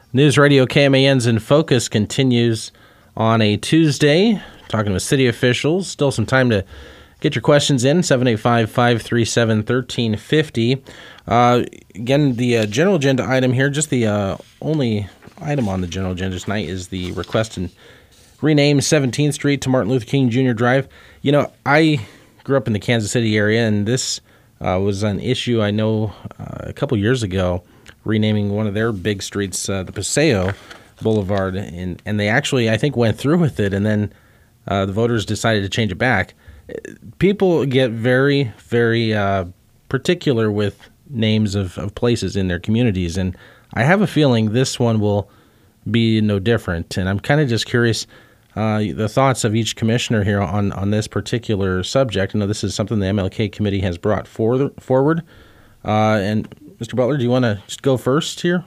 News Radio KMAN's In Focus continues on a Tuesday, talking with city officials. Still some time to get your questions in, 785-537-1350. Again, the general agenda item here, just the only item on the general agenda tonight is the request to rename 17th Street to Martin Luther King Jr. Drive. You know, I grew up in the Kansas City area, and this was an issue I know a couple years ago, renaming one of their big streets, the Paseo Boulevard, and they actually, I think, went through with it, and then the voters decided to change it back. People get very, very particular with names of places in their communities, and I have a feeling this one will be no different, and I'm kind of just curious the thoughts of each commissioner here on this particular subject. I know this is something the MLK committee has brought forward, and Mr. Butler, do you want to just go first here?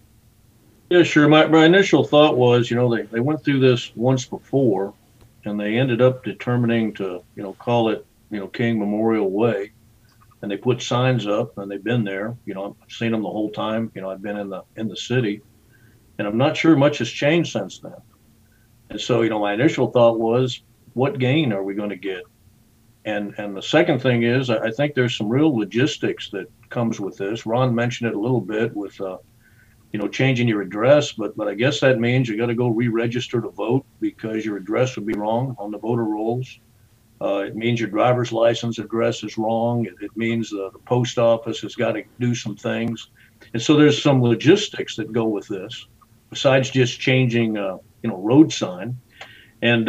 Yeah, sure. My initial thought was, they went through this once before, and they ended up determining to, call it, King Memorial Way, and they put signs up, and they've been there. I've seen them the whole time. I've been in the city, and I'm not sure much has changed since then. And so, my initial thought was, what gain are we going to get? And the second thing is, I think there's some real logistics that comes with this. Ron mentioned it a little bit with, changing your address, but I guess that means you got to go re-register to vote because your address would be wrong on the voter rolls. It means your driver's license address is wrong. It means the post office has got to do some things. And so there's some logistics that go with this, besides just changing, road sign. And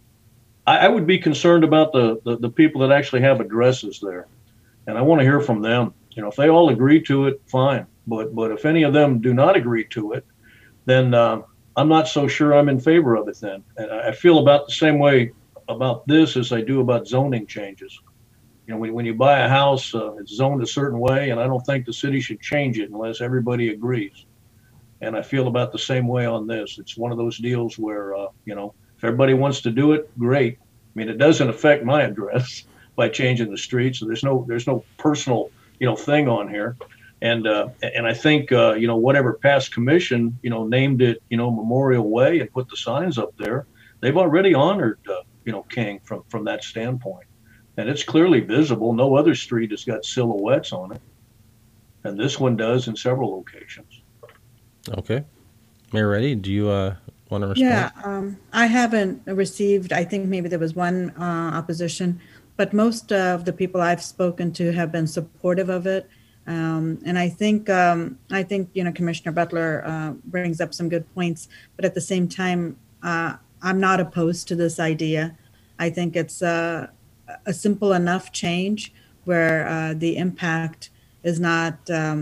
I would be concerned about the people that actually have addresses there. And I want to hear from them. If they all agree to it, fine. But if any of them do not agree to it, then I'm not so sure I'm in favor of it then. And I feel about the same way about this as I do about zoning changes. When you buy a house, it's zoned a certain way, and I don't think the city should change it unless everybody agrees. And I feel about the same way on this. It's one of those deals where, if everybody wants to do it, great. I mean, it doesn't affect my address by changing the street, so there's no personal, thing on here. And I think, whatever past commission, named it, Memorial Way and put the signs up there, they've already honored, King from that standpoint. And it's clearly visible. No other street has got silhouettes on it. And this one does in several locations. Okay. Mayor Reddy, do you want to respond? Yeah, I haven't received, I think maybe there was one opposition, but most of the people I've spoken to have been supportive of it. And I think Commissioner Butler brings up some good points, but at the same time, I'm not opposed to this idea. I think it's a simple enough change where the impact is not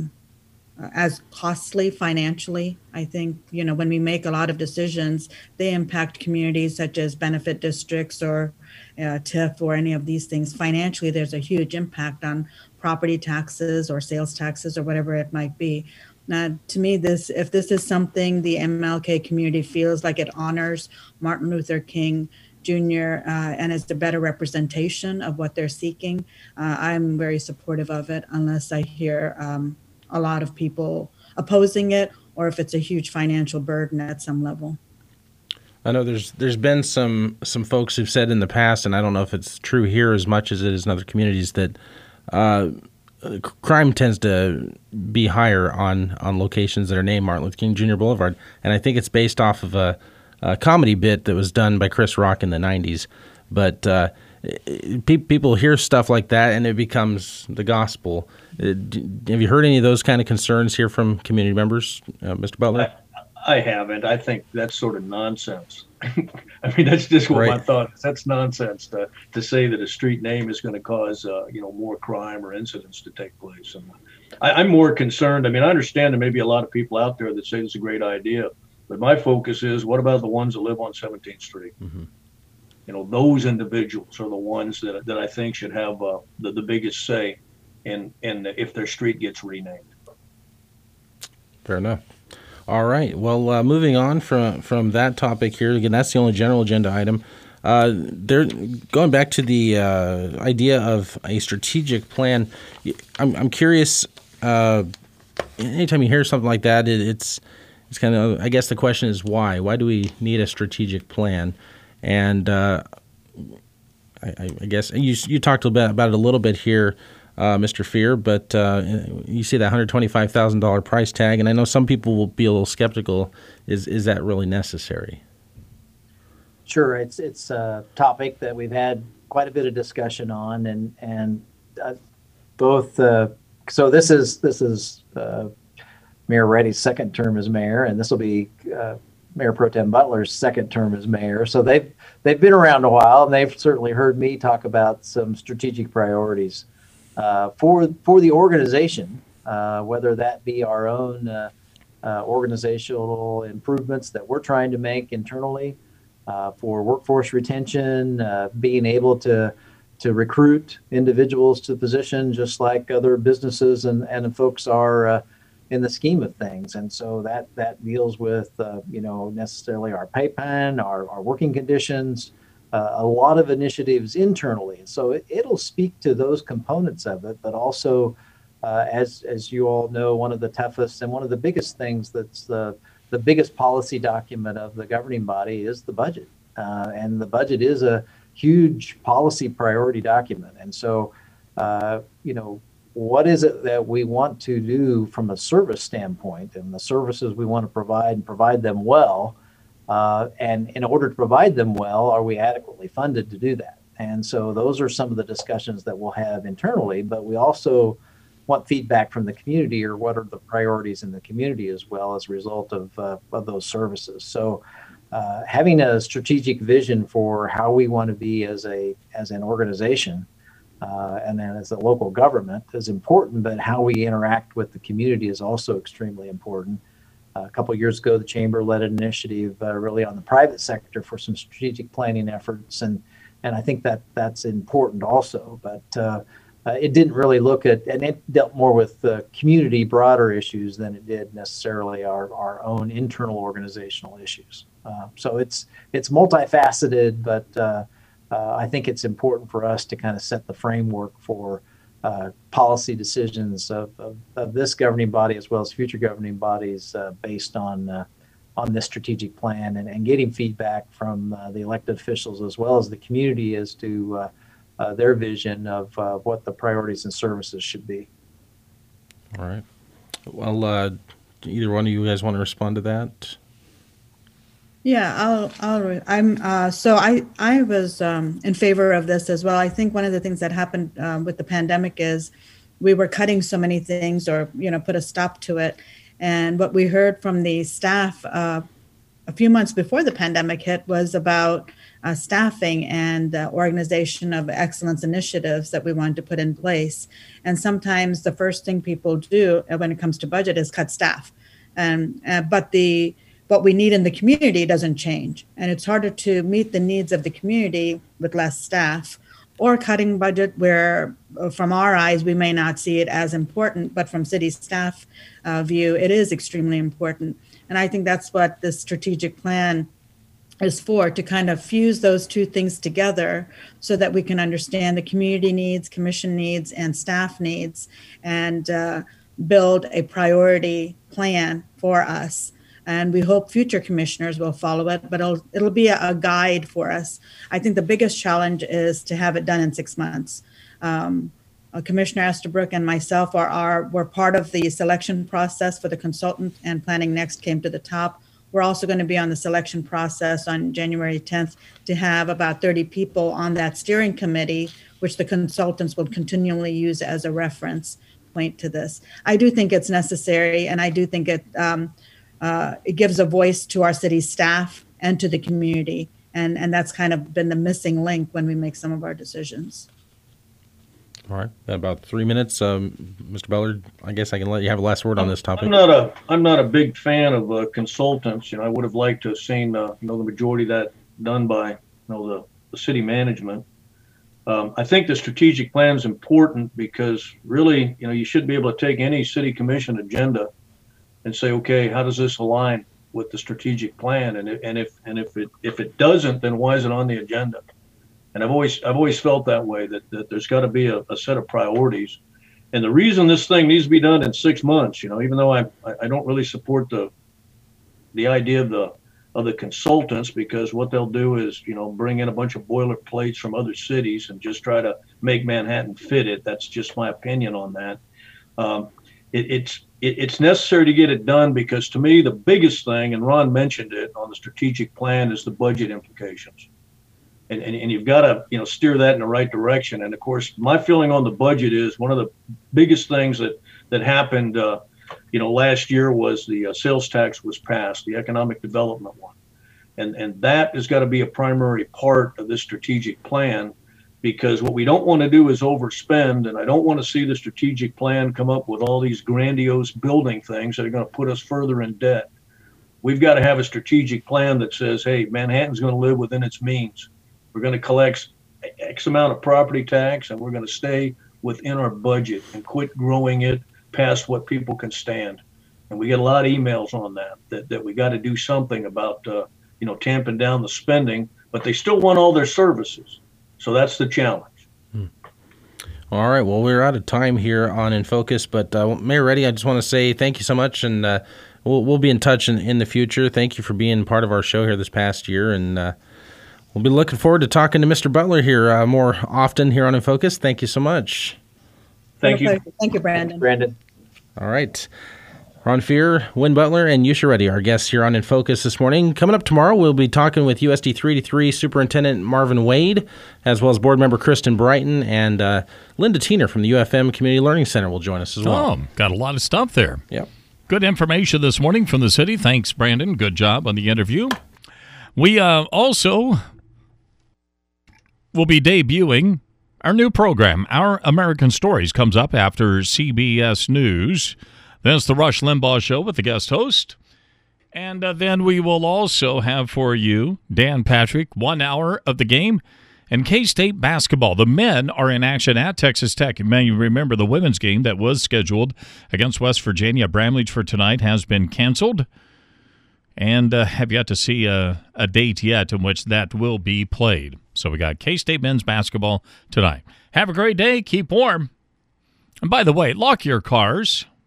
as costly financially. I think, when we make a lot of decisions, they impact communities such as benefit districts or TIF or any of these things. Financially, there's a huge impact on property taxes or sales taxes or whatever it might be. Now, to me, if this is something the MLK community feels like it honors Martin Luther King Jr. And is the better representation of what they're seeking, I'm very supportive of it, unless I hear a lot of people opposing it, or if it's a huge financial burden at some level. I know there's been some folks who've said in the past, and I don't know if it's true here as much as it is in other communities, that crime tends to be higher on locations that are named Martin Luther King Jr. Boulevard, and I think it's based off of a comedy bit that was done by Chris Rock in the 90s. But people hear stuff like that, and it becomes the gospel. Have you heard any of those kind of concerns here from community members, Mr. Butler? I haven't. I think that's sort of nonsense. I mean, that's just what my thought is. That's nonsense to say that a street name is going to cause, more crime or incidents to take place. And I'm more concerned. I mean, I understand there may be a lot of people out there that say it's a great idea, but my focus is, what about the ones that live on 17th Street? Mm-hmm. Those individuals are the ones that I think should have the biggest say in if their street gets renamed. Fair enough. All right. Well, moving on from that topic here, again, that's the only general agenda item. They're going back to the idea of a strategic plan. I'm curious. Anytime you hear something like that, it's kind of, I guess the question is why? Why do we need a strategic plan? And I guess you talked about it a little bit here, Mr. Fear, but you see that $125,000 price tag, and I know some people will be a little skeptical. Is that really necessary? Sure, it's a topic that we've had quite a bit of discussion on, and both. So this is Mayor Reddy's second term as mayor, and this will be Mayor Pro Tem Butler's second term as mayor. So they've been around a while, and they've certainly heard me talk about some strategic priorities for the organization, whether that be our own organizational improvements that we're trying to make internally, for workforce retention, being able to recruit individuals to the position just like other businesses and folks are in the scheme of things. And so that deals with, necessarily our pay plan, our working conditions, a lot of initiatives internally. So it'll speak to those components of it, but also, as you all know, one of the toughest and one of the biggest things that's the biggest policy document of the governing body is the budget. And the budget is a huge policy priority document. And so, what is it that we want to do from a service standpoint, and the services we want to provide and provide them well? And in order to provide them well, are we adequately funded to do that? And so those are some of the discussions that we'll have internally, but we also want feedback from the community, or what are the priorities in the community as well as a result of those services. So having a strategic vision for how we want to be as an organization, and then as a local government is important, but how we interact with the community is also extremely important. A couple of years ago, the Chamber led an initiative really on the private sector for some strategic planning efforts, and I think that's important also. But it didn't really look at, and it dealt more with community broader issues than it did necessarily our own internal organizational issues. So it's multifaceted, but I think it's important for us to kind of set the framework for policy decisions of this governing body as well as future governing bodies based on this strategic plan, and getting feedback from the elected officials as well as the community as to their vision of what the priorities and services should be. All right. Well, either one of you guys want to respond to that? Yeah, I was in favor of this as well. I think one of the things that happened with the pandemic is we were cutting so many things, or put a stop to it. And what we heard from the staff a few months before the pandemic hit was about staffing and organization of excellence initiatives that we wanted to put in place. And sometimes the first thing people do when it comes to budget is cut staff, but what we need in the community doesn't change. And it's harder to meet the needs of the community with less staff, or cutting budget where from our eyes, we may not see it as important, but from city staff view, it is extremely important. And I think that's what the strategic plan is for, to kind of fuse those two things together so that we can understand the community needs, commission needs, and staff needs, and build a priority plan for us. And we hope future commissioners will follow it, but it'll be a guide for us. I think the biggest challenge is to have it done in 6 months. Commissioner Estabrook and myself were part of the selection process for the consultant, and Planning Next came to the top. We're also going to be on the selection process on January 10th to have about 30 people on that steering committee, which the consultants will continually use as a reference point to this. I do think it's necessary, and I do think it gives a voice to our city staff and to the community. And that's kind of been the missing link when we make some of our decisions. All right. About 3 minutes. Mr. Bellard, I guguess I can let you have a last word on this topic. I'm not a big fan of consultants. I would have liked to have seen the majority of that done by the city management. I think the strategic plan is important because really, you should be able to take any city commission agenda and say, okay, how does this align with the strategic plan? And if it doesn't, then why is it on the agenda? And I've always felt that way, that there's got to be a set of priorities. And the reason this thing needs to be done in 6 months, even though I don't really support the the idea of the consultants, because what they'll do is, bring in a bunch of boilerplates from other cities and just try to make Manhattan fit it. That's just my opinion on that. It's necessary to get it done because, to me, the biggest thing, and Ron mentioned it on the strategic plan, is the budget implications. And you've got to, steer that in the right direction. And of course, my feeling on the budget is one of the biggest things that happened, last year was the sales tax was passed, the economic development one. And that has got to be a primary part of this strategic plan, because what we don't want to do is overspend. And I don't want to see the strategic plan come up with all these grandiose building things that are going to put us further in debt. We've got to have a strategic plan that says, hey, Manhattan's going to live within its means. We're going to collect X amount of property tax, and we're going to stay within our budget and quit growing it past what people can stand. And we get a lot of emails on that we got to do something about, tamping down the spending, but they still want all their services. So that's the challenge. All right. Well, we're out of time here on In Focus, but Mayor Reddy, I just want to say thank you so much, and we'll be in touch in the future. Thank you for being part of our show here this past year, and we'll be looking forward to talking to Mr. Butler here more often here on In Focus. Thank you so much. Thank you. Thank you, Brandon. Thanks, Brandon. All right. Ron Fear, Win Butler, and Yusha Reddy, our guests here on In Focus this morning. Coming up tomorrow, we'll be talking with USD 3-3 Superintendent Marvin Wade, as well as board member Kristen Brighton, and Linda Tiener from the UFM Community Learning Center will join us as well. Oh, got a lot of stuff there. Yep. Good information this morning from the city. Thanks, Brandon. Good job on the interview. We also will be debuting our new program, Our American Stories, comes up after CBS News. Then it's the Rush Limbaugh Show with the guest host. And then we will also have for you, Dan Patrick, 1 hour of the game and K-State basketball. The men are in action at Texas Tech. You may remember the women's game that was scheduled against West Virginia. Bramlage for tonight has been canceled. And have yet to see a date yet in which that will be played. So we got K-State men's basketball tonight. Have a great day. Keep warm. And by the way, lock your cars.